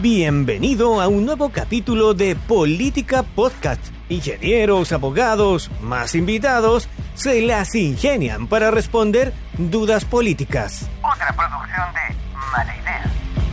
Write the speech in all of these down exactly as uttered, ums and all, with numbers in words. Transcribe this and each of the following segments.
Bienvenido a un nuevo capítulo de Política Podcast. Ingenieros, abogados, más invitados, se las ingenian para responder dudas políticas. Otra producción de Mala Idea.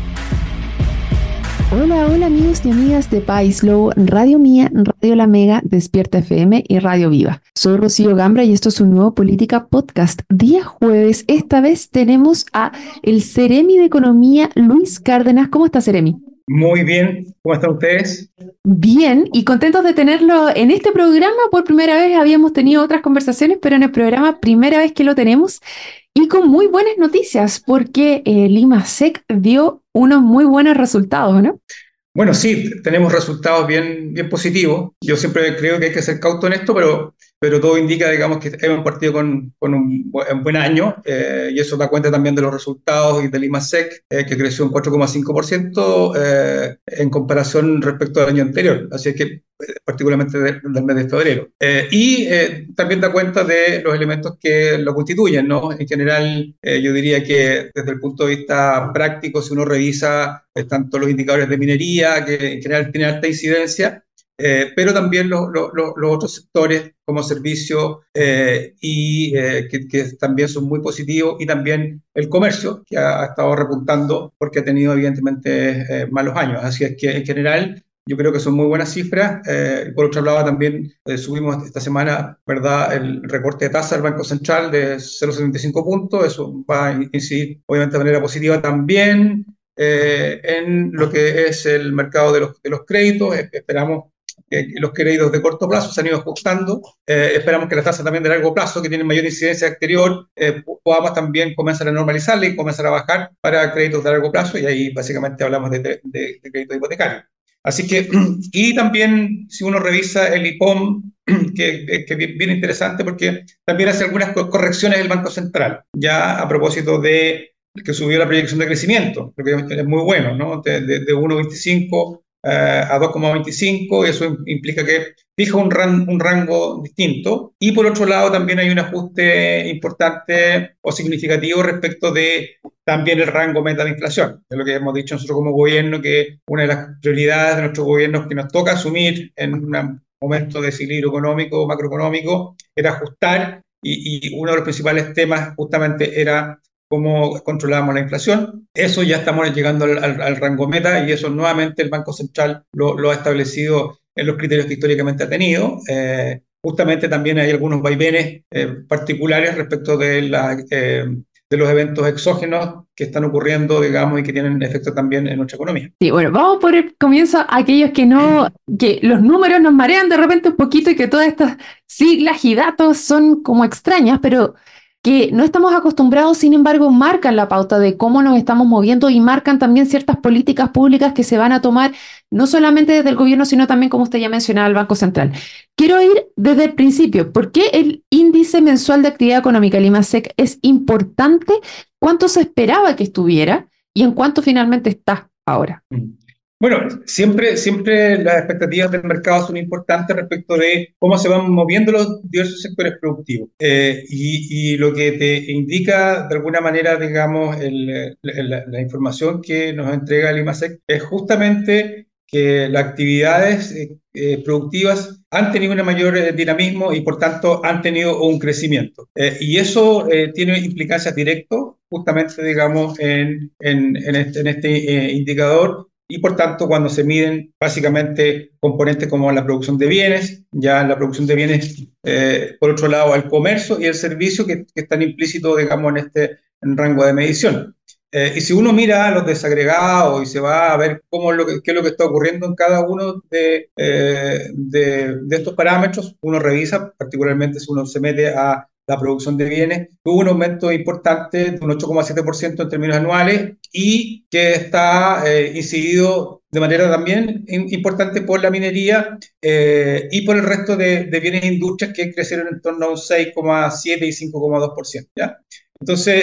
Hola, hola amigos y amigas de País Lobo, Radio Mía, Radio La Mega, Despierta F M y Radio Viva. Soy Rocío Gambra y esto es un nuevo Política Podcast. Día jueves, esta vez tenemos a el Ceremi de Economía, Luis Cárdenas. ¿Cómo está, Ceremi? Muy bien, ¿cómo están ustedes? Bien, y contentos de tenerlo en este programa. Por primera vez habíamos tenido otras conversaciones, pero en el programa primera vez que lo tenemos y con muy buenas noticias, porque eh, el IMASEC dio unos muy buenos resultados, ¿no? Bueno, sí, tenemos resultados bien, bien positivos. Yo siempre creo que hay que ser cauto en esto, pero, pero todo indica, digamos, que hemos partido con, con un, bu- un buen año, eh, y eso da cuenta también de los resultados y del IMASEC, eh, que creció un cuatro coma cinco por ciento eh, en comparación respecto al año anterior, así es que eh, particularmente de- del mes de febrero. Eh, y eh, también da cuenta de los elementos que lo constituyen, ¿no? En general, eh, yo diría que desde el punto de vista práctico, si uno revisa eh, tanto los indicadores de minería, que en general tienen alta incidencia, eh, pero también los, los- los- los otros sectores como servicio eh, y eh, que, que también son muy positivos, y también el comercio, que ha, ha estado repuntando porque ha tenido evidentemente eh, malos años. Así es que en general yo creo que son muy buenas cifras. Eh, y por otro lado también eh, subimos esta semana, ¿verdad?, el recorte de tasa del Banco Central de cero coma setenta y cinco puntos. Eso va a incidir obviamente de manera positiva también eh, en lo que es el mercado de los, de los créditos. Eh, Esperamos que que los créditos de corto plazo se han ido ajustando. Eh, esperamos que las tasas también de largo plazo, que tienen mayor incidencia exterior, eh, pu- podamos también comenzar a normalizarla y comenzar a bajar para créditos de largo plazo, y ahí básicamente hablamos de, de, de- de crédito hipotecario. Así que, y también si uno revisa el IPOM, que, que, que es bien interesante porque también hace algunas co- correcciones del Banco Central, ya a propósito de que subió la proyección de crecimiento, lo que es muy bueno, ¿no? De, de, de uno coma veinticinco eh, a dos coma veinticinco, y eso im- implica que fija un, ran- un rango distinto. Y por otro lado también hay un ajuste importante o significativo respecto de también el rango meta de inflación. Es lo que hemos dicho nosotros como gobierno, que una de las prioridades de nuestro gobierno que nos toca asumir en un momento de desequilibrio económico, macroeconómico, era ajustar, y, y uno de los principales temas justamente era cómo controlamos la inflación. Eso ya estamos llegando al, al- al rango meta, y eso nuevamente el Banco Central lo, lo ha establecido en los criterios que históricamente ha tenido. Eh, justamente también hay algunos vaivenes eh, particulares respecto de, la, eh, de los eventos exógenos que están ocurriendo, digamos, y que tienen efecto también en nuestra economía. Sí, bueno, vamos por el comienzo. Aquellos que no, que los números nos marean de repente un poquito y que todas estas siglas y datos son como extrañas, pero que no estamos acostumbrados, sin embargo, marcan la pauta de cómo nos estamos moviendo y marcan también ciertas políticas públicas que se van a tomar, no solamente desde el gobierno, sino también, como usted ya mencionaba, el Banco Central. Quiero ir desde el principio. ¿Por qué el índice mensual de actividad económica, el IMASEC, es importante? ¿Cuánto se esperaba que estuviera? ¿Y en cuánto finalmente está ahora? Bueno, siempre, siempre las expectativas del mercado son importantes respecto de cómo se van moviendo los diversos sectores productivos. Eh, y, y lo que te indica de alguna manera, digamos, el- la, la información que nos entrega el IMASEC es justamente que las actividades eh, eh, productivas han tenido un mayor eh, dinamismo, y por tanto han tenido un crecimiento. Eh, y eso eh, tiene implicancias directas justamente, digamos, en, en, en este, en este eh, indicador. Y por tanto, cuando se miden básicamente componentes como la producción de bienes, ya la producción de bienes, eh, por otro lado, el comercio y el servicio, que, que están implícitos, digamos, en este en rango de medición. Eh, y si uno mira los desagregados y se va a ver cómo es lo que, qué es lo que está ocurriendo en cada uno de, eh, de, de estos parámetros, uno revisa, particularmente si uno se mete a la producción de bienes, tuvo un aumento importante de un ocho coma siete por ciento en términos anuales, y que está eh, incidido de manera también in- importante por la minería eh, y por el resto de, de bienes e industrias, que crecieron en torno a un seis coma siete y cinco coma dos por ciento, ¿ya? Entonces,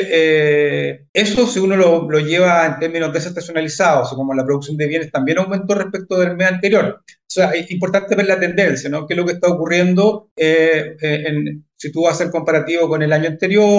eh, eso si uno lo, lo lleva en términos desestacionalizados, como la producción de bienes también aumentó respecto del mes anterior. O sea, es importante ver la tendencia, ¿no? ¿Qué es lo que está ocurriendo? Eh, eh, en, si tú vas a hacer comparativo con el año anterior,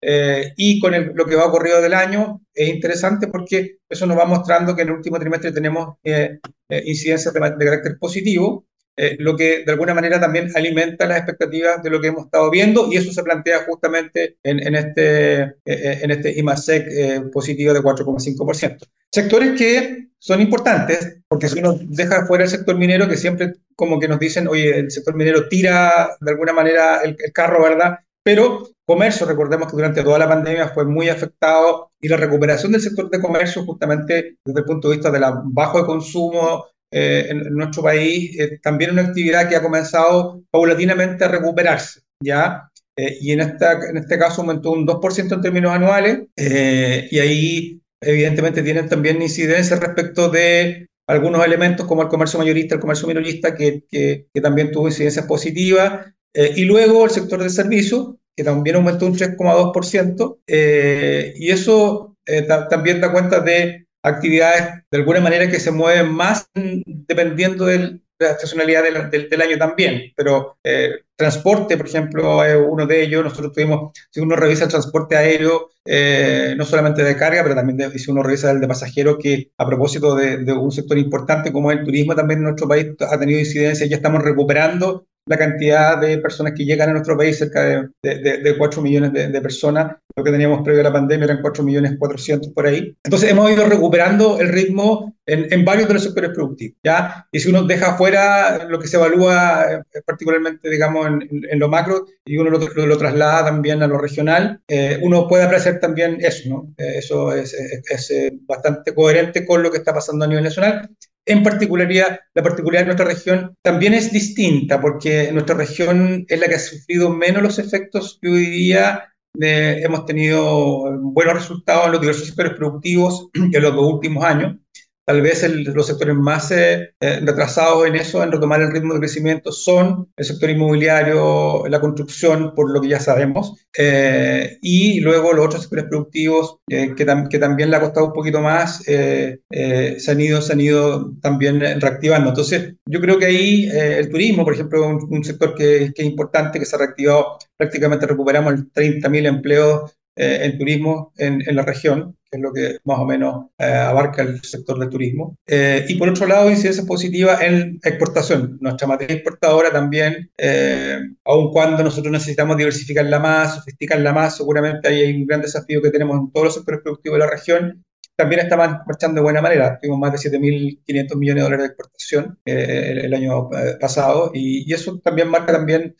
Eh, y con el, lo que va ocurrido del año es interesante porque eso nos va mostrando que en el último trimestre tenemos eh, eh, incidencias de, de carácter positivo, eh, lo que de alguna manera también alimenta las expectativas de lo que hemos estado viendo, y eso se plantea justamente en, en este, eh, en este IMASEC eh, positivo de cuatro coma cinco por ciento. Sectores que son importantes, porque si uno deja fuera el sector minero, que siempre como que nos dicen, oye, el sector minero tira de alguna manera el, el carro, ¿verdad? Pero comercio, recordemos que durante toda la pandemia fue muy afectado, y la recuperación del sector de comercio, justamente desde el punto de vista de la bajo de consumo eh, en, en nuestro país, eh, también una actividad que ha comenzado paulatinamente a recuperarse, ¿ya? Eh, y en, esta, en este caso aumentó un dos por ciento en términos anuales, eh, y ahí evidentemente tienen también incidencia respecto de algunos elementos como el comercio mayorista, el comercio minorista, que, que, que también tuvo incidencias positivas. Eh, y luego el sector de servicios, que también aumentó un tres coma dos por ciento, eh, y eso eh, ta también da cuenta de actividades de alguna manera que se mueven más dependiendo del, de la estacionalidad del, del, del año también. Pero eh, transporte, por ejemplo, es uno de ellos. Nosotros tuvimos, si uno revisa el transporte aéreo, eh, no solamente de carga, pero también de, si uno revisa el de pasajeros, que a propósito de, de un sector importante como el turismo también en nuestro país ha tenido incidencia, ya estamos recuperando la cantidad de personas que llegan a nuestro país, cerca de, de, de cuatro millones de, de personas. Lo que teníamos previo a la pandemia eran cuatro millones cuatrocientos por ahí. Entonces hemos ido recuperando el ritmo en, en varios de los sectores productivos, ¿ya? Y si uno deja fuera lo que se evalúa eh, particularmente, digamos, en, en, en lo macro, y uno lo, lo, lo traslada también a lo regional, eh, uno puede apreciar también eso, ¿no? Eh, eso es, es, es eh, bastante coherente con lo que está pasando a nivel nacional. En particularidad, la particularidad de nuestra región también es distinta, porque nuestra región es la que ha sufrido menos los efectos que hoy día eh, hemos tenido buenos resultados en los diversos sectores productivos en los dos últimos años. Tal vez el, los sectores más eh, eh, retrasados en eso, en retomar el ritmo de crecimiento, son el sector inmobiliario, la construcción, por lo que ya sabemos, eh, y luego los otros sectores productivos eh, que, tam que también le ha costado un poquito más, eh, eh, se, han ido, se han ido también reactivando. Entonces, yo creo que ahí eh, el turismo, por ejemplo, un, un sector que, que es importante, que se ha reactivado, prácticamente recuperamos treinta mil empleos eh, en turismo en, en la región, que es lo que más o menos eh, abarca el sector del turismo. Eh, y por otro lado, incidencia positiva en exportación. Nuestra materia exportadora también, eh, aun cuando nosotros necesitamos diversificarla más, sofisticarla más, seguramente ahí hay un gran desafío que tenemos en todos los sectores productivos de la región. También está marchando de buena manera. Tuvimos más de siete mil quinientos millones de dólares de exportación eh, el, el año pasado, y, y eso también marca también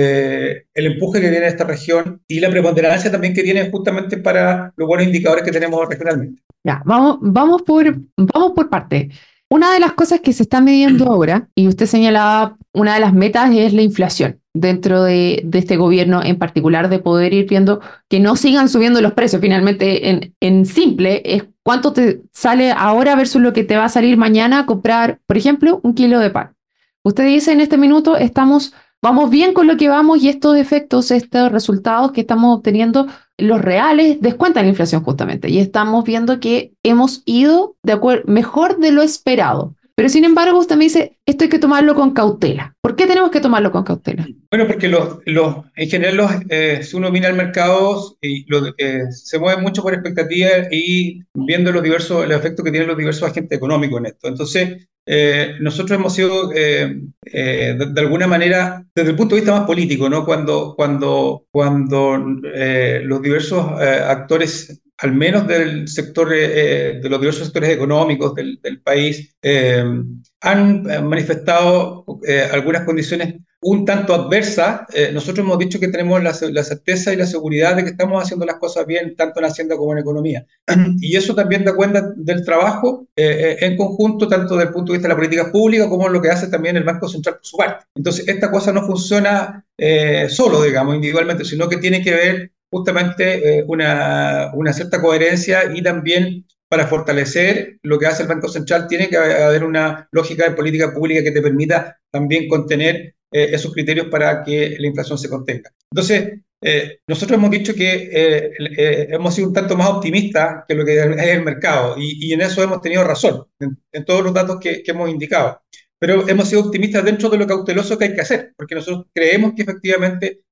eh, el empuje que tiene esta región y la preponderancia también que tiene justamente para los buenos indicadores que tenemos regionalmente. Ya, vamos, vamos por, vamos por parte. Una de las cosas que se está midiendo ahora, y usted señalaba, una de las metas es la inflación dentro de, de este gobierno en particular, de poder ir viendo que no sigan subiendo los precios. Finalmente, en, en simple, es cuánto te sale ahora versus lo que te va a salir mañana a comprar, por ejemplo, un kilo de pan. Usted dice en este minuto, estamos, vamos bien con lo que vamos, y estos efectos, estos resultados que estamos obteniendo, los reales, descuentan la inflación justamente, y estamos viendo que hemos ido de acuerdo, mejor de lo esperado. Pero sin embargo, usted me dice, esto hay que tomarlo con cautela. ¿Por qué tenemos que tomarlo con cautela? Bueno, porque los, los, en general, los, eh, si uno mira el mercado, y lo, eh, se mueve mucho por expectativas y viendo los diversos, el efecto que tienen los diversos agentes económicos en esto. Entonces, eh, nosotros hemos sido, eh, eh, de, de alguna manera, desde el punto de vista más político, ¿no? Cuando, cuando, cuando eh, los diversos eh, actores, al menos del sector, eh, de los diversos sectores económicos del, del país, eh, han manifestado eh, algunas condiciones un tanto adversas. Eh, nosotros hemos dicho que tenemos la, la certeza y la seguridad de que estamos haciendo las cosas bien, tanto en Hacienda como en economía. Y eso también da cuenta del trabajo eh, en conjunto, tanto desde el punto de vista de la política pública como lo que hace también el Banco Central por su parte. Entonces, esta cosa no funciona eh, solo, digamos, individualmente, sino que tiene que ver justamente eh, una, una cierta coherencia, y también para fortalecer lo que hace el Banco Central tiene que haber una lógica de política pública que te permita también contener eh, esos criterios para que la inflación se contenga. Entonces, eh, nosotros hemos dicho que eh, eh, hemos sido un tanto más optimistas que lo que es el mercado, y, y en eso hemos tenido razón, en, en todos los datos que, que hemos indicado. Pero hemos sido optimistas dentro de lo cauteloso que hay que hacer, porque nosotros creemos que efectivamente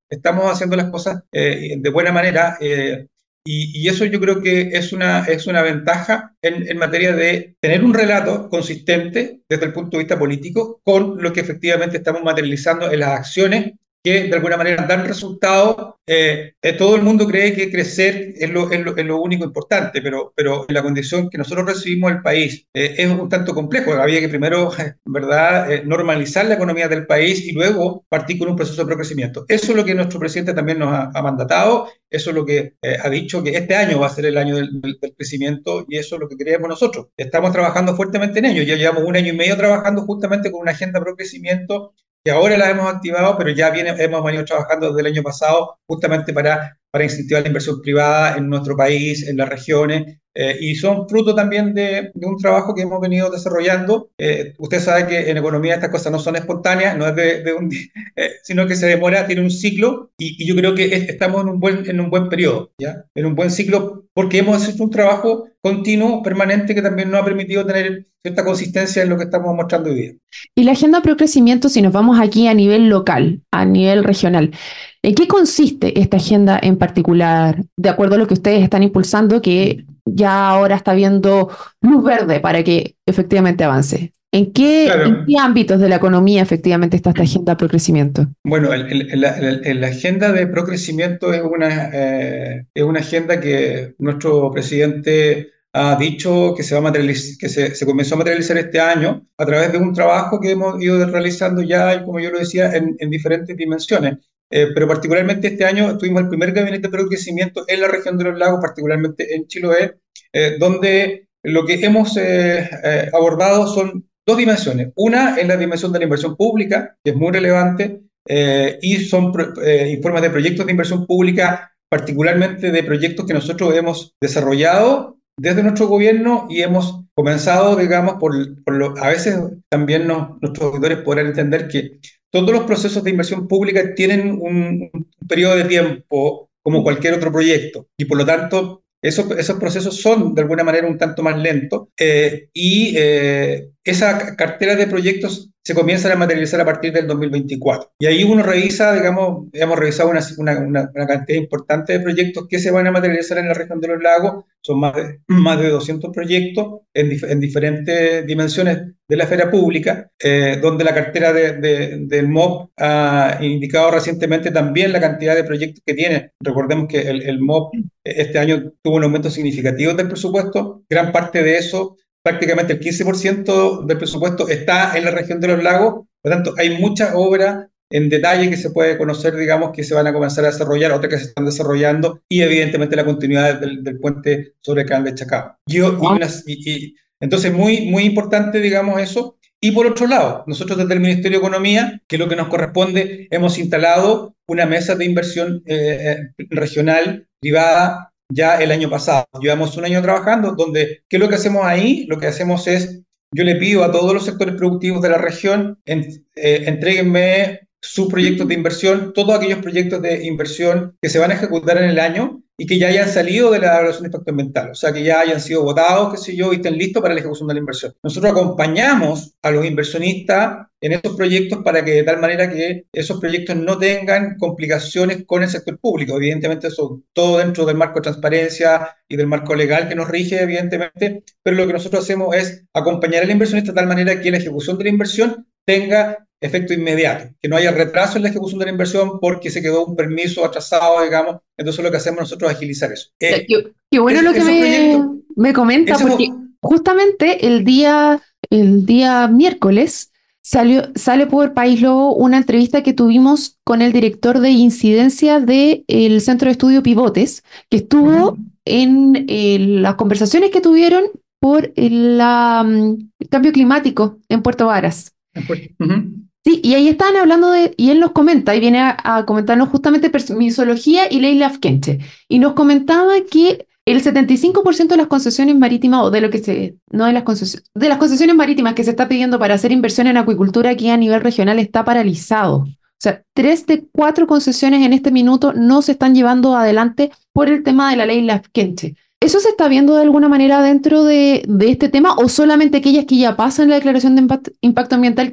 estamos haciendo las cosas eh, de buena manera. Eh, Y, y eso yo creo que es una, es una ventaja en, en materia de tener un relato consistente desde el punto de vista político con lo que efectivamente estamos materializando en las acciones que de alguna manera dan resultados. Eh, eh, todo el mundo cree que crecer es lo, es lo, es lo único importante, pero, pero en la condición que nosotros recibimos el país eh, es un tanto complejo. Había que primero, ¿verdad?, eh, normalizar la economía del país y luego partir con un proceso de procrecimiento. Eso es lo que nuestro presidente también nos ha, ha mandatado, eso es lo que eh, ha dicho, que este año va a ser el año del, del, del crecimiento, y eso es lo que creemos nosotros. Estamos trabajando fuertemente en ello. Ya llevamos un año y medio trabajando justamente con una agenda pro crecimiento que ahora la hemos activado, pero ya viene, hemos venido trabajando desde el año pasado justamente para, para incentivar la inversión privada en nuestro país, en las regiones, eh, y son fruto también de, de un trabajo que hemos venido desarrollando. Eh, usted sabe que en economía estas cosas no son espontáneas, no es de, de un, eh, sino que se demora, tiene un ciclo, y, y yo creo que es, estamos en un buen, en un buen periodo, ¿ya? En un buen ciclo, porque hemos hecho un trabajo continuo, permanente, que también nos ha permitido tener cierta consistencia en lo que estamos mostrando hoy día. Y la agenda pro crecimiento, si nos vamos aquí a nivel local, a nivel regional, ¿en qué consiste esta agenda en particular, de acuerdo a lo que ustedes están impulsando, que ya ahora está viendo luz verde para que efectivamente avance? ¿En qué, Claro. ¿En qué ámbitos de la economía efectivamente está esta agenda pro crecimiento? Bueno, el, el, el, la, la agenda de procrecimiento es una, eh, es una agenda que nuestro presidente ha dicho que se va a materializar, que se, se comenzó a materializar este año a través de un trabajo que hemos ido realizando ya, y como yo lo decía, en, en diferentes dimensiones. Eh, pero particularmente este año tuvimos el primer gabinete de procrecimiento en la región de los lagos, particularmente en Chiloé, eh, donde lo que hemos eh, eh, abordado son dos dimensiones. Una es la dimensión de la inversión pública, que es muy relevante, eh, y son eh, informes de proyectos de inversión pública, particularmente de proyectos que nosotros hemos desarrollado desde nuestro gobierno y hemos comenzado, digamos, por, por lo, a veces también nos, nuestros auditores podrán entender que todos los procesos de inversión pública tienen un, un periodo de tiempo como cualquier otro proyecto, y por lo tanto esos, esos procesos son de alguna manera un tanto más lentos, eh, y eh, esa cartera de proyectos se comienzan a materializar a partir del dos mil veinticuatro. Y ahí uno revisa, digamos, hemos revisado una, una, una, una cantidad importante de proyectos que se van a materializar en la región de los lagos. Son más de, más de doscientos proyectos en, dif en diferentes dimensiones de la esfera pública, eh, donde la cartera de, de, del M O P ha indicado recientemente también la cantidad de proyectos que tiene. Recordemos que el, el M O P este año tuvo un aumento significativo del presupuesto. Gran parte de eso, prácticamente el quince por ciento del presupuesto, está en la región de los lagos. Por lo tanto, hay muchas obras en detalle que se puede conocer, digamos, que se van a comenzar a desarrollar, otras que se están desarrollando, y evidentemente la continuidad del, del puente sobre el canal de Chacao. Y, y, unas, y, y, entonces, muy, muy importante, digamos, eso. Y por otro lado, nosotros desde el Ministerio de Economía, que es lo que nos corresponde, hemos instalado una mesa de inversión eh, regional, privada, ya el año pasado. Llevamos un año trabajando, donde, ¿qué es lo que hacemos ahí? Lo que hacemos es, yo le pido a todos los sectores productivos de la región, en, eh, entréguenme sus proyectos de inversión, todos aquellos proyectos de inversión que se van a ejecutar en el año y que ya hayan salido de la evaluación de impacto ambiental, o sea, que ya hayan sido votados, qué sé yo, y estén listos para la ejecución de la inversión. Nosotros acompañamos a los inversionistas en estos proyectos para que de tal manera que esos proyectos no tengan complicaciones con el sector público. Evidentemente, eso todo dentro del marco de transparencia y del marco legal que nos rige, evidentemente, pero lo que nosotros hacemos es acompañar al inversionista de tal manera que la ejecución de la inversión tenga efecto inmediato, que no haya retraso en la ejecución de la inversión porque se quedó un permiso atrasado, digamos. Entonces lo que hacemos nosotros es agilizar eso. Eh, qué, qué bueno es, lo que me, me comenta, porque es... justamente el día, el día miércoles salió, sale por País Lobo una entrevista que tuvimos con el director de incidencia del Centro de Estudio Pivotes, que estuvo uh-huh. en eh, las conversaciones que tuvieron por el, la, el cambio climático en Puerto Varas. Uh-huh. Sí, y ahí estaban hablando de, y él nos comenta, y viene a, a comentarnos justamente permisología y ley Lafkenche, y nos comentaba que el setenta y cinco por ciento de las concesiones marítimas, o de lo que se, no de las concesiones, de las concesiones marítimas que se está pidiendo para hacer inversión en acuicultura aquí a nivel regional está paralizado. O sea, tres de cuatro concesiones en este minuto no se están llevando adelante por el tema de la ley Lafkenche. ¿Eso se está viendo de alguna manera dentro de, de este tema, o solamente aquellas que ya pasan la declaración de impacto, impacto ambiental que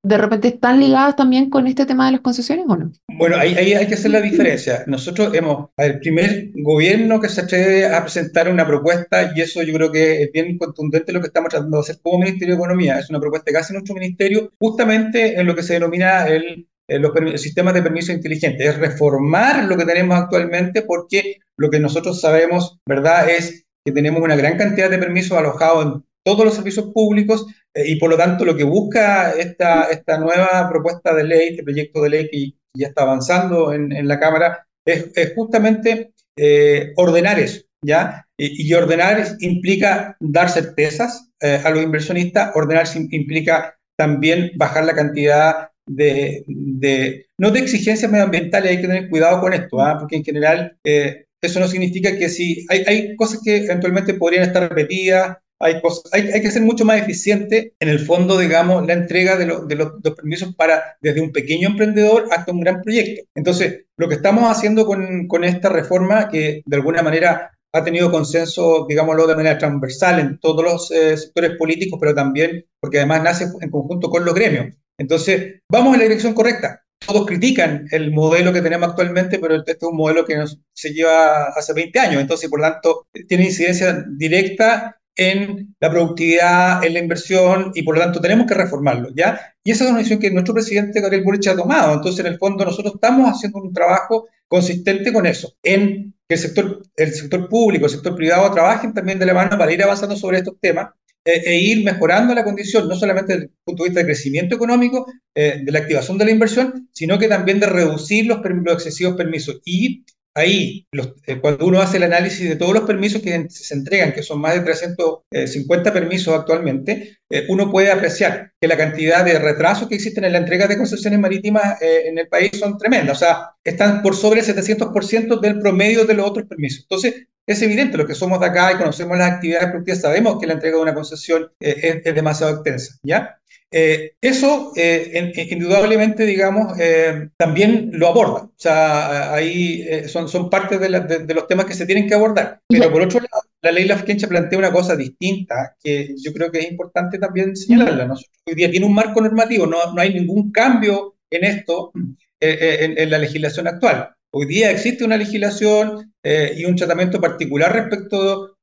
de repente están ligadas también con este tema de las concesiones o no? Bueno, ahí, ahí hay que hacer la diferencia. Nosotros hemos, el primer gobierno que se atreve a presentar una propuesta, y eso yo creo que es bien contundente lo que estamos tratando de hacer como Ministerio de Economía, es una propuesta que hace nuestro ministerio justamente en lo que se denomina el, el, los, el sistema de permisos inteligentes, es reformar lo que tenemos actualmente, porque lo que nosotros sabemos, ¿verdad?, es que tenemos una gran cantidad de permisos alojados en todos los servicios públicos, eh, y por lo tanto lo que busca esta, esta nueva propuesta de ley, este proyecto de ley que ya está avanzando en, en la Cámara, es, es justamente eh, ordenar eso, ¿ya? Y, y ordenar implica dar certezas eh, a los inversionistas, ordenar implica también bajar la cantidad de, de no de exigencias medioambientales, hay que tener cuidado con esto, ¿ah? Porque en general eh, eso no significa que si hay, hay cosas que eventualmente podrían estar repetidas. Hay, cosas, hay, hay que ser mucho más eficiente en el fondo, digamos, la entrega de, lo, de, los, de los permisos para desde un pequeño emprendedor hasta un gran proyecto. Entonces, lo que estamos haciendo con, con esta reforma, que de alguna manera ha tenido consenso, digámoslo, de manera transversal en todos los eh, sectores políticos, pero también porque además nace en conjunto con los gremios. Entonces, vamos en la dirección correcta. Todos critican el modelo que tenemos actualmente, pero este es un modelo que nos, se lleva hace veinte años, entonces, por lo tanto, tiene incidencia directa en la productividad, en la inversión, y por lo tanto tenemos que reformarlo, ¿ya? Y esa es una decisión que nuestro presidente Gabriel Boric ha tomado. Entonces, en el fondo, nosotros estamos haciendo un trabajo consistente con eso, en que el sector, el sector público, el sector privado trabajen también de la mano para ir avanzando sobre estos temas eh, e ir mejorando la condición, no solamente desde el punto de vista de crecimiento económico, eh, de la activación de la inversión, sino que también de reducir los, los excesivos permisos. Y ahí, los, eh, cuando uno hace el análisis de todos los permisos que se entregan, que son más de trescientos cincuenta permisos actualmente, eh, uno puede apreciar que la cantidad de retrasos que existen en la entrega de concesiones marítimas eh, en el país son tremendas. O sea, están por sobre el setecientos por ciento del promedio de los otros permisos. Entonces, es evidente, los que somos de acá y conocemos las actividades productivas, sabemos que la entrega de una concesión eh, es, es demasiado extensa, ¿ya? Eh, eso, eh, en, en, indudablemente, digamos, eh, también lo aborda. O sea, ahí eh, son, son parte de, la, de, de los temas que se tienen que abordar. Pero por otro lado, la ley Lafkenche plantea una cosa distinta que yo creo que es importante también señalarla. Nosotros hoy día tiene un marco normativo, no, no hay ningún cambio en esto, eh, en, en la legislación actual. Hoy día existe una legislación eh, y un tratamiento particular respecto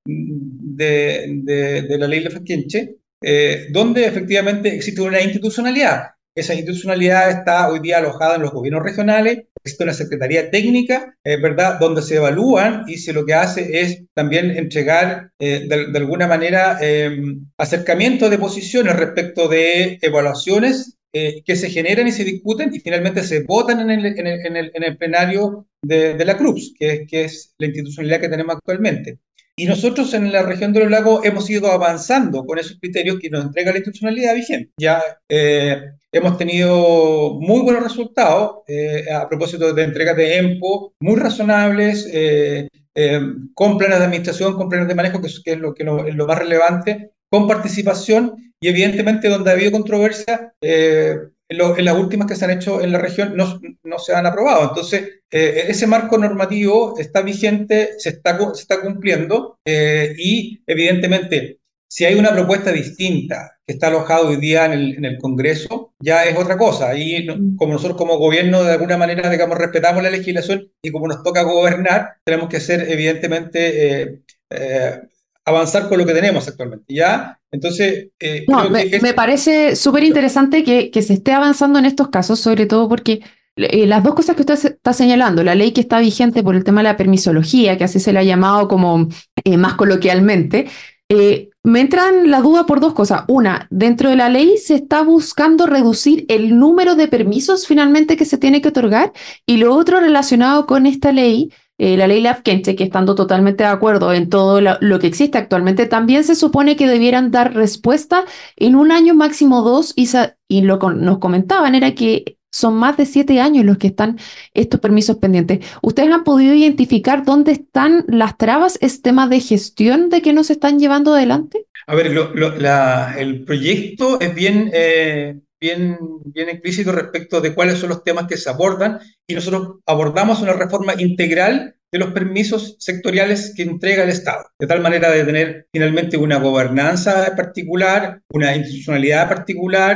de, de, de la ley Lafkenche, Eh, donde efectivamente existe una institucionalidad. Esa institucionalidad está hoy día alojada en los gobiernos regionales, existe una secretaría técnica, eh, ¿verdad?, donde se evalúan y se lo que hace es también entregar eh, de, de alguna manera eh, acercamiento de posiciones respecto de evaluaciones eh, que se generan y se discuten y finalmente se votan en el, en el, en el, en el plenario de, de la C R U P S, que es, que es la institucionalidad que tenemos actualmente. Y nosotros en la región de los lagos hemos ido avanzando con esos criterios que nos entrega la institucionalidad vigente. Ya eh, hemos tenido muy buenos resultados eh, a propósito de entregas de EMPO, muy razonables, eh, eh, con planes de administración, con planes de manejo, que es, que es, lo, que lo, es lo más relevante, con participación y evidentemente donde ha habido controversia, eh, en, lo, en las últimas que se han hecho en la región no, no se han aprobado. Entonces, eh, ese marco normativo está vigente, se está, se está cumpliendo eh, y evidentemente si hay una propuesta distinta que está alojada hoy día en el, en el Congreso, ya es otra cosa. Y como nosotros como gobierno de alguna manera, digamos, respetamos la legislación y como nos toca gobernar, tenemos que ser evidentemente... Eh, eh, avanzar con lo que tenemos actualmente, ¿ya? Entonces... Eh, no, me, es... me parece súper interesante que, que se esté avanzando en estos casos, sobre todo porque eh, las dos cosas que usted está señalando, la ley que está vigente por el tema de la permisología, que así se le ha llamado como eh, más coloquialmente, eh, me entran la duda por dos cosas. Una, dentro de la ley se está buscando reducir el número de permisos finalmente que se tiene que otorgar, y lo otro relacionado con esta ley, Eh, la ley Lafkenche, que estando totalmente de acuerdo en todo lo, lo que existe actualmente, también se supone que debieran dar respuesta en un año, máximo dos, y, y lo que nos comentaban era que son más de siete años los que están estos permisos pendientes. ¿Ustedes han podido identificar dónde están las trabas, es tema de gestión de que no se están llevando adelante? A ver, lo, lo, la, el proyecto es bien... Eh... Bien, bien explícito respecto de cuáles son los temas que se abordan y nosotros abordamos una reforma integral de los permisos sectoriales que entrega el Estado, de tal manera de tener finalmente una gobernanza particular, una institucionalidad particular,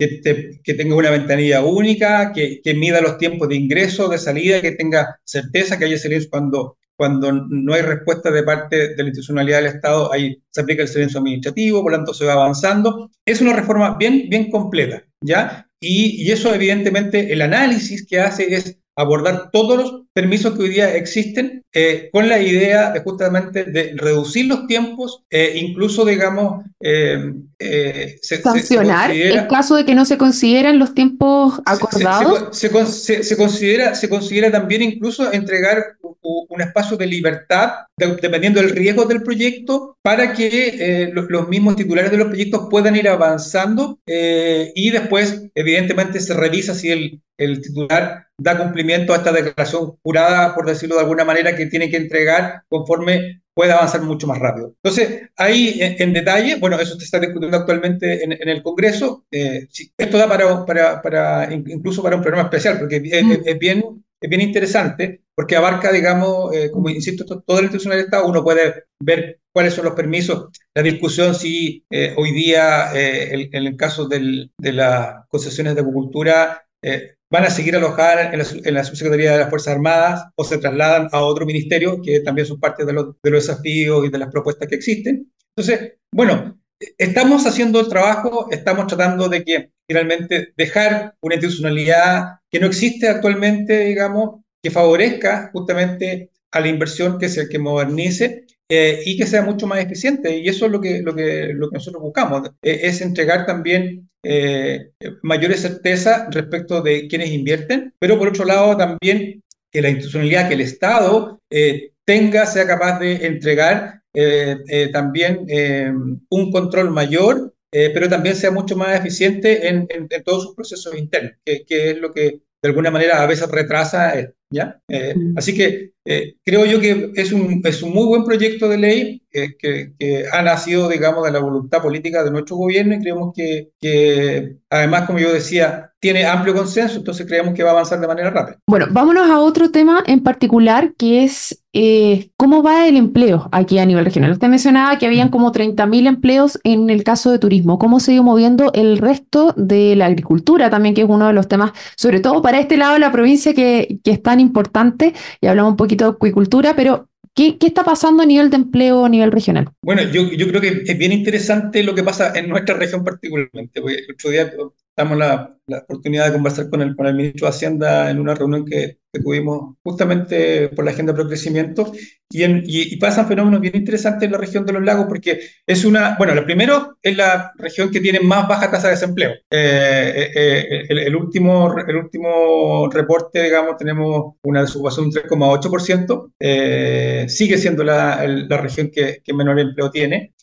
que, te, que tenga una ventanilla única, que, que mida los tiempos de ingreso, de salida, que tenga certeza que haya silencio cuando, cuando no hay respuesta de parte de la institucionalidad del Estado, ahí se aplica el silencio administrativo, por lo tanto se va avanzando. Es una reforma bien, bien completa, ¿ya? Y, y eso evidentemente el análisis que hace es abordar todos los permisos que hoy día existen eh, con la idea de justamente de reducir los tiempos, eh, incluso, digamos, eh, eh, se, sancionar se, se considera, en caso de que no se consideren los tiempos acordados. Se, se, se, se, considera, se considera también incluso entregar un espacio de libertad, de, dependiendo del riesgo del proyecto, para que eh, los, los mismos titulares de los proyectos puedan ir avanzando eh, y después, evidentemente, se revisa si el, el titular da cumplimiento a esta declaración jurada, por decirlo de alguna manera, que tiene que entregar conforme pueda avanzar mucho más rápido. Entonces, ahí en, en detalle, bueno, eso se está discutiendo actualmente en, en el Congreso. Eh, sí, esto da para, para, para, incluso para un programa especial, porque es, es, es bien, es bien interesante, porque abarca, digamos, eh, como insisto, toda la institución del Estado. Uno puede ver cuáles son los permisos, la discusión si eh, hoy día, eh, el, en el caso del, de las concesiones de acuicultura, eh, van a seguir alojadas en la, en la Subsecretaría de las Fuerzas Armadas o se trasladan a otro ministerio, que también son parte de los, de los desafíos y de las propuestas que existen. Entonces, bueno, estamos haciendo el trabajo, estamos tratando de que finalmente dejar una institucionalidad que no existe actualmente, digamos, que favorezca justamente a la inversión, que se que modernice eh, y que sea mucho más eficiente. Y eso es lo que, lo que, lo que nosotros buscamos, eh, es entregar también eh, mayores certezas respecto de quienes invierten, pero por otro lado también que la institucionalidad, que el Estado eh, tenga, sea capaz de entregar eh, eh, también eh, un control mayor, eh, pero también sea mucho más eficiente en, en, en todos sus procesos internos, que, que es lo que de alguna manera a veces retrasa, eh, ¿ya? Eh, mm. Así que eh, creo yo que es un, es un muy buen proyecto de ley eh, que, que ha nacido, digamos, de la voluntad política de nuestro gobierno, y creemos que, que además, como yo decía, tiene amplio consenso, entonces creemos que va a avanzar de manera rápida. Bueno, vámonos a otro tema en particular, que es eh, cómo va el empleo aquí a nivel regional. Usted mencionaba que habían como treinta mil empleos en el caso de turismo. ¿Cómo se ha ido moviendo el resto de la agricultura también, que es uno de los temas, sobre todo para este lado de la provincia, que, que es tan importante? Y hablamos un poquito de acuicultura, pero ¿Qué, ¿Qué está pasando a nivel de empleo a nivel regional? Bueno, yo, yo creo que es bien interesante lo que pasa en nuestra región particularmente, porque el otro día damos la, la oportunidad de conversar con el, con el ministro de Hacienda en una reunión que, que tuvimos justamente por la Agenda Pro Crecimiento, y, en, y, y pasan fenómenos bien interesantes en la región de los lagos, porque es una, bueno, lo primero es la región que tiene más baja tasa de desempleo. Eh, eh, el, el, último, el último reporte, digamos, tenemos una desocupación de un tres coma ocho por ciento, eh, sigue siendo la, la región que, que menor empleo tiene.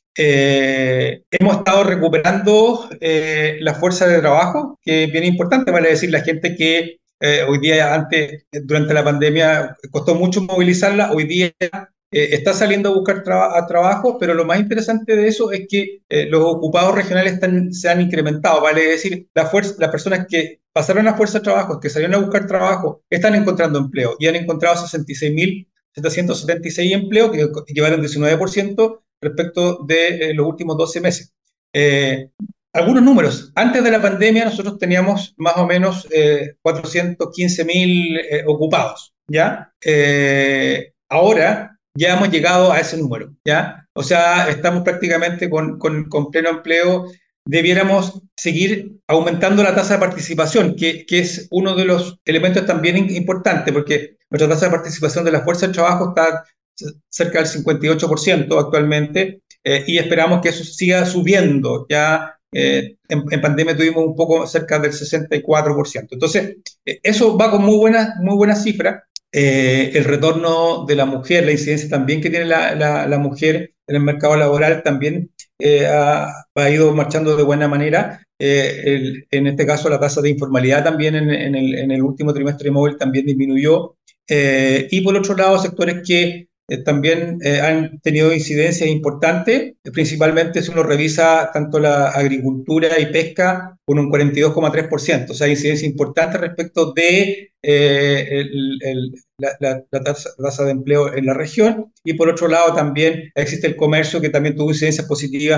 Eh, hemos estado recuperando eh, la fuerza de trabajo, que es bien importante, vale decir, la gente que eh, hoy día, antes, durante la pandemia, costó mucho movilizarla, hoy día eh, está saliendo a buscar traba a trabajo, pero lo más interesante de eso es que eh, los ocupados regionales están, se han incrementado, vale decir, la fuerza, las personas que pasaron a fuerza de trabajo, que salieron a buscar trabajo, están encontrando empleo, y han encontrado sesenta y seis mil setecientos setenta y seis empleos, que equivalen diecinueve por ciento respecto de eh, los últimos doce meses. Eh, algunos números. Antes de la pandemia nosotros teníamos más o menos eh, cuatrocientos quince mil eh, ocupados, ¿ya? Eh, ahora ya hemos llegado a ese número, ¿ya? O sea, estamos prácticamente con, con, con pleno empleo. Debiéramos seguir aumentando la tasa de participación, que, que es uno de los elementos también importantes, porque nuestra tasa de participación de la fuerza de trabajo está cerca del cincuenta y ocho por ciento actualmente, eh, y esperamos que eso siga subiendo. Ya eh, en, en pandemia tuvimos un poco cerca del sesenta y cuatro por ciento. Entonces, eh, eso va con muy buenas muy buena cifras. Eh, el retorno de la mujer, la incidencia también que tiene la, la, la mujer en el mercado laboral también eh, ha, ha ido marchando de buena manera. Eh, el, en este caso, la tasa de informalidad también en, en, el, en el último trimestre móvil también disminuyó. Eh, y por otro lado, sectores que Eh, también eh, han tenido incidencias importantes, principalmente si uno revisa tanto la agricultura y pesca con un cuarenta y dos coma tres por ciento, o sea, incidencia importante respecto de eh, el, el, la, la, la, tasa, la tasa de empleo en la región. Y por otro lado también existe el comercio, que también tuvo incidencias positivas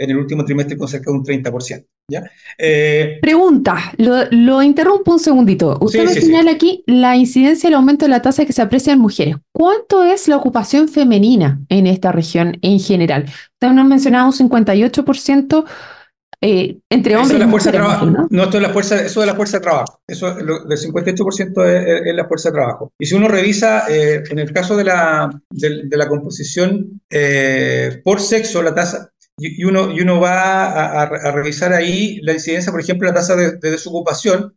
en el último trimestre con cerca de un treinta por ciento. ¿Ya? Eh, Pregunta, lo, lo interrumpo un segundito. Usted sí, me sí, señala sí. aquí la incidencia del aumento de la tasa que se aprecia en mujeres. ¿Cuánto es la ocupación femenina en esta región en general? Usted nos ha mencionado un cincuenta y ocho por ciento eh, entre Eso es hombres y la fuerza de mujeres, trabajo. ¿no? No, esto es la fuerza, eso es la fuerza de trabajo. Eso lo, del cincuenta y ocho por ciento es, es, es la fuerza de trabajo. Y si uno revisa, eh, en el caso de la, de, de la composición eh, por sexo, la tasa, y, y, uno, y uno va a, a, a revisar ahí la incidencia, por ejemplo, la tasa de, de desocupación,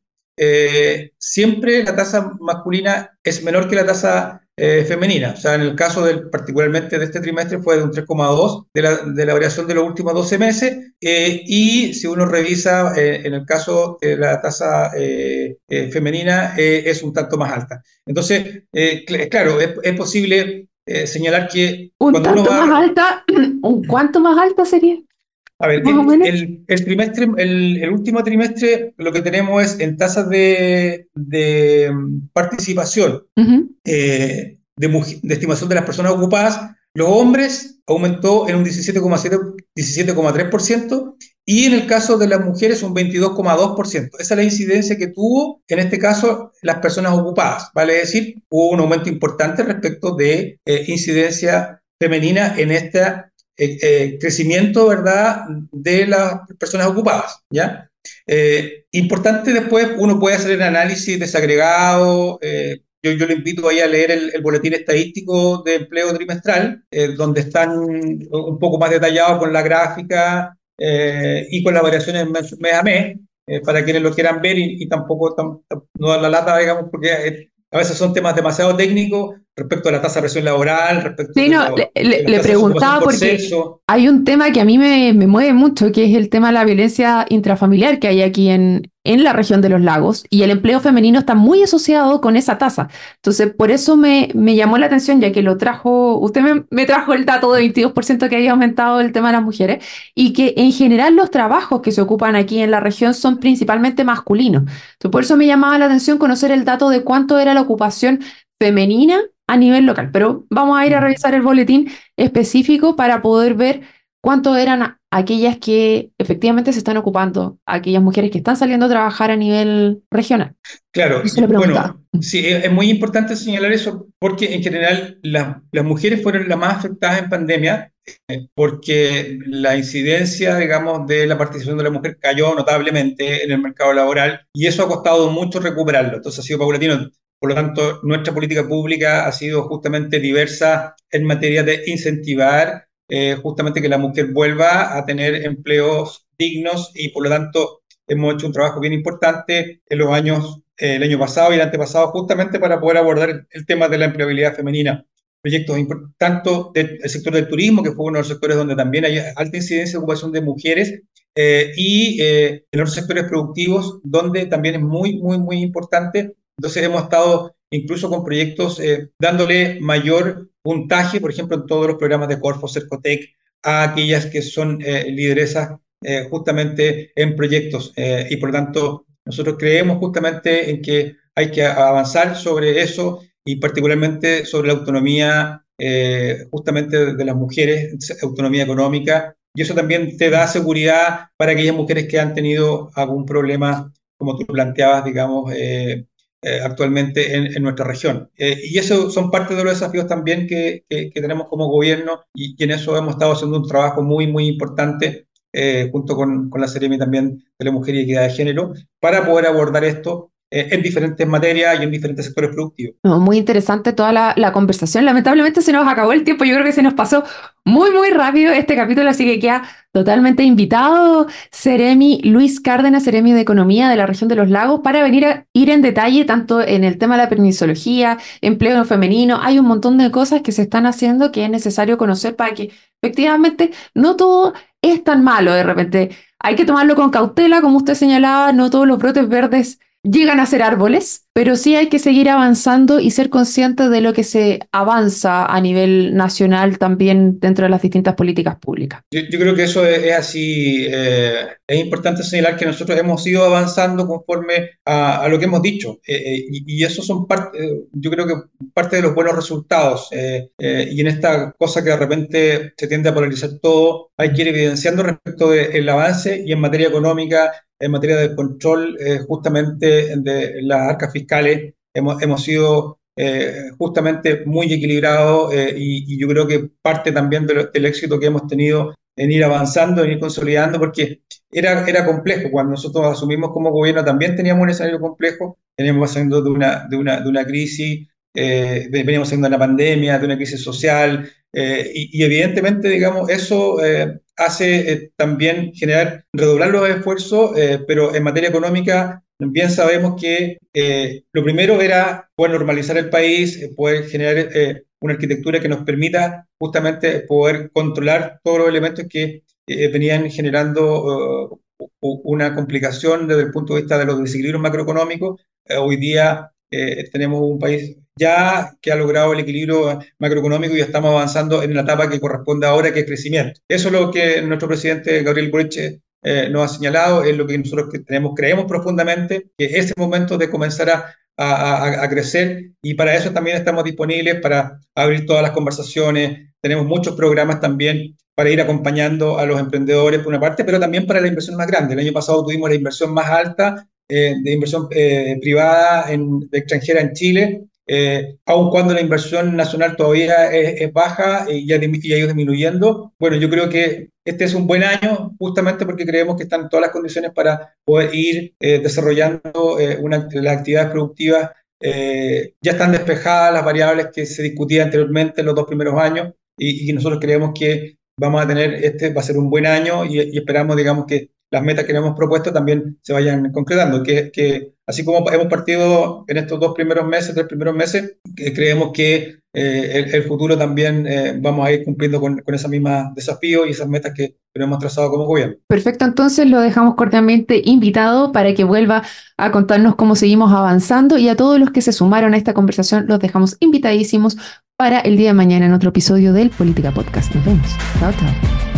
eh, siempre la tasa masculina es menor que la tasa eh, femenina. O sea, en el caso del, particularmente de este trimestre fue de un tres coma dos de la, de la variación de los últimos doce meses, eh, y si uno revisa eh, en el caso de la tasa eh, eh, femenina eh, es un tanto más alta. Entonces, eh, cl claro, es, es posible eh, señalar que Un cuando uno tanto más va... alta, ¿un cuánto más alta sería? A ver, Más o el, menos. el, el trimestre, el, el último trimestre lo que tenemos es en tasas de, de participación, Ujú. eh, de, de estimación de las personas ocupadas, los hombres aumentó en un diecisiete coma siete, diecisiete coma tres por ciento y en el caso de las mujeres un veintidós coma dos por ciento. Esa es la incidencia que tuvo, en este caso, las personas ocupadas. Vale decir, hubo un aumento importante respecto de eh, incidencia femenina en esta Eh, eh, crecimiento, ¿verdad?, de las personas ocupadas, ¿ya? Eh, importante después, uno puede hacer el análisis desagregado, eh, yo, yo le invito ahí a leer el, el boletín estadístico de empleo trimestral, eh, donde están un poco más detallados con la gráfica eh, y con las variaciones mes, mes a mes, eh, para quienes lo quieran ver y, y tampoco tam, tam, no dar la lata, digamos, porque eh, a veces son temas demasiado técnicos respecto a la tasa de presión laboral, respecto Sí, de, no, lo, le, le- de las le tasas de ocupación preguntaba por porque sexo. hay un tema que a mí me, me mueve mucho, que es el tema de la violencia intrafamiliar que hay aquí en, en la región de los lagos, y el empleo femenino está muy asociado con esa tasa. Entonces, por eso me, me llamó la atención, ya que lo trajo, usted me, me trajo el dato de veintidós por ciento que había aumentado el tema de las mujeres, y que en general los trabajos que se ocupan aquí en la región son principalmente masculinos. Entonces, por eso me llamaba la atención conocer el dato de cuánto era la ocupación femenina a nivel local, pero vamos a ir a revisar el boletín específico para poder ver cuánto eran a- aquellas que efectivamente se están ocupando, aquellas mujeres que están saliendo a trabajar a nivel regional. Claro, Eso le preguntaba. bueno, sí, es, es muy importante señalar eso porque en general la- las mujeres fueron las más afectadas en pandemia, eh, porque la incidencia, digamos, de la participación de la mujer cayó notablemente en el mercado laboral y eso ha costado mucho recuperarlo. Entonces ha sido paulatino. Por lo tanto, nuestra política pública ha sido justamente diversa en materia de incentivar eh, justamente que la mujer vuelva a tener empleos dignos y por lo tanto hemos hecho un trabajo bien importante en los años, eh, el año pasado y el antepasado, justamente para poder abordar el, el tema de la empleabilidad femenina. Proyectos tanto del sector del turismo, que fue uno de los sectores donde también hay alta incidencia de ocupación de mujeres, eh, y eh, en otros sectores productivos, donde también es muy, muy, muy importante. Entonces hemos estado incluso con proyectos eh, dándole mayor puntaje, por ejemplo, en todos los programas de Corfo, Cercotec, a aquellas que son eh, lideresas eh, justamente en proyectos. Eh, y por lo tanto, nosotros creemos justamente en que hay que avanzar sobre eso y particularmente sobre la autonomía eh, justamente de, de las mujeres, autonomía económica. Y eso también te da seguridad para aquellas mujeres que han tenido algún problema, como tú planteabas, digamos, eh, eh, actualmente en, en nuestra región. Eh, y eso son parte de los desafíos también que, que, que tenemos como gobierno y, y en eso hemos estado haciendo un trabajo muy, muy importante eh, junto con, con la Seremi también de la Mujer y Equidad de Género para poder abordar esto eh, en diferentes materias y en diferentes sectores productivos. No, muy interesante toda la, la conversación. Lamentablemente se nos acabó el tiempo. Yo creo que se nos pasó muy, muy rápido este capítulo, así que queda totalmente invitado Seremi Luis Cárdenas, Seremi de Economía de la región de los lagos, para venir a ir en detalle tanto en el tema de la permisología, empleo femenino. Hay un montón de cosas que se están haciendo que es necesario conocer para que efectivamente no todo es tan malo de repente. Hay que tomarlo con cautela, como usted señalaba, no todos los brotes verdes llegan a ser árboles, pero sí hay que seguir avanzando y ser conscientes de lo que se avanza a nivel nacional también dentro de las distintas políticas públicas. Yo, yo creo que eso es, es así. Eh, es importante señalar que nosotros hemos ido avanzando conforme a, a lo que hemos dicho, eh, eh, y, y eso son parte, eh, yo creo que parte de los buenos resultados. Eh, eh, y en esta cosa que de repente se tiende a polarizar todo, hay que ir evidenciando respecto del avance y en materia económica, en materia de control eh, justamente de las arcas fiscales, hemos, hemos sido eh, justamente muy equilibrados eh, y, y yo creo que parte también de lo, del éxito que hemos tenido en ir avanzando, en ir consolidando, porque era, era complejo. Cuando nosotros asumimos como gobierno también teníamos un escenario complejo, veníamos pasando de una, de una, de una crisis, eh, veníamos haciendo una pandemia, de una crisis social, eh, y, y evidentemente, digamos, eso eh, hace eh, también generar, redoblar los esfuerzos, eh, pero en materia económica bien sabemos que eh, lo primero era poder normalizar el país, eh, poder generar eh, una arquitectura que nos permita justamente poder controlar todos los elementos que eh, venían generando uh, una complicación desde el punto de vista de los desequilibrios macroeconómicos. Eh, hoy día eh, tenemos un país ya que ha logrado el equilibrio macroeconómico y estamos avanzando en la etapa que corresponde ahora, que es crecimiento. Eso es lo que nuestro presidente Gabriel Boric eh, nos ha señalado, es lo que nosotros que tenemos, creemos profundamente, que es el momento de comenzar a, a, a crecer, y para eso también estamos disponibles para abrir todas las conversaciones. Tenemos muchos programas también para ir acompañando a los emprendedores por una parte, pero también para la inversión más grande. El año pasado tuvimos la inversión más alta eh, de inversión eh, privada en, de extranjera en Chile, eh, aun cuando la inversión nacional todavía es, es baja y ya, y ha ido disminuyendo. Bueno, yo creo que este es un buen año justamente porque creemos que están todas las condiciones para poder ir eh, desarrollando eh, una, las actividades productivas. Eh, ya están despejadas las variables que se discutían anteriormente en los dos primeros años, y, y nosotros creemos que vamos a tener, este va a ser un buen año, y, y esperamos, digamos, que las metas que nos hemos propuesto también se vayan concretando, que, que así como hemos partido en estos dos primeros meses, tres primeros meses, que creemos que eh, el, el futuro también eh, vamos a ir cumpliendo con, con esos mismos desafíos y esas metas que, que nos hemos trazado como gobierno. Perfecto, entonces lo dejamos cordialmente invitado para que vuelva a contarnos cómo seguimos avanzando, y a todos los que se sumaron a esta conversación los dejamos invitadísimos para el día de mañana en otro episodio del Política Podcast. Nos vemos. Chao, chao.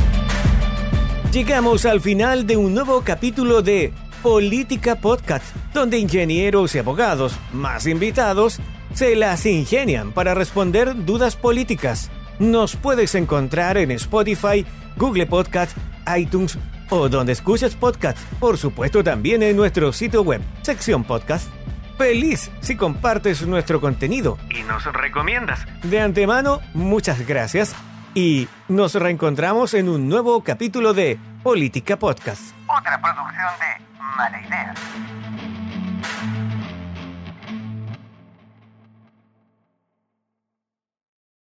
Llegamos al final de un nuevo capítulo de Política Podcast, donde ingenieros y abogados, más invitados, se las ingenian para responder dudas políticas. Nos puedes encontrar en Spotify, Google Podcast, iTunes o donde escuches podcast. Por supuesto, también en nuestro sitio web, sección podcast. Feliz si compartes nuestro contenido y nos recomiendas. De antemano, muchas gracias. Y nos reencontramos en un nuevo capítulo de Política Podcast. Otra producción de Mala Idea.